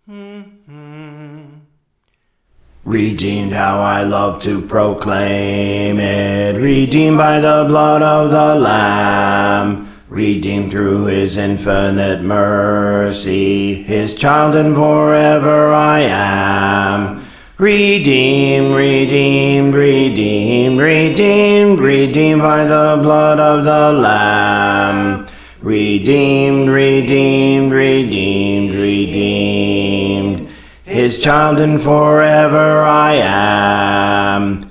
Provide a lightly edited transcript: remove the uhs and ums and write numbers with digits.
Redeemed, how I love to proclaim it. Redeemed by the blood of the Lamb. Redeemed through his infinite mercy. His child and forever I am. Redeemed, redeemed, redeemed, redeemed, redeemed by the blood of the Lamb. Redeemed, redeemed, redeemed, redeemed. His child and forever I am.